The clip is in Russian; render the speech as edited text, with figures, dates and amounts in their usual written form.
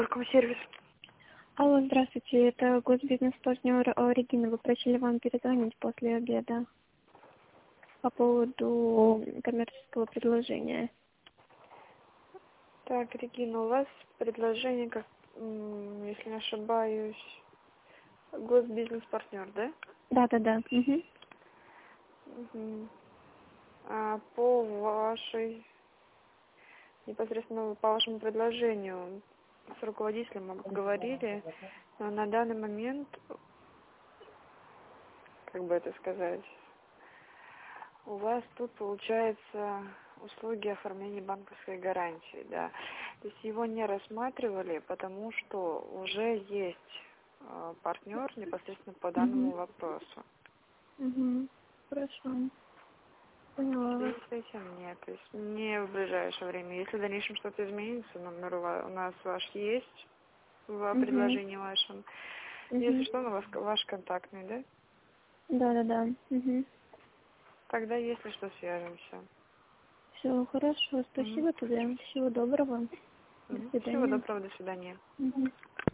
Сервис. Алло, здравствуйте, это госбизнес-партнер Регина. Вы просили вам перезвонить после обеда по поводу коммерческого предложения. Так, Регина, у вас предложение, как, если не ошибаюсь, госбизнес-партнер, да? Да. Угу. Мгм. А по вашей, непосредственно по вашему предложению с руководителем обговорили, но на данный момент, как бы это сказать, у вас тут получается услуги оформления банковской гарантии, да. То есть его не рассматривали, потому что уже есть партнер непосредственно по данному вопросу. Угу. Хорошо. В Поняла вас. связи с этим нет, то есть не в ближайшее время. Если в дальнейшем что-то изменится, номер у нас ваш есть в Угу. предложении вашем. Если Угу. что, у вас ваш контактный, да? Да. Угу. Тогда, если что, свяжемся. Все, хорошо. Мгм. Спасибо тебе. Всего доброго. До Всего свидания. доброго, до свидания. Угу.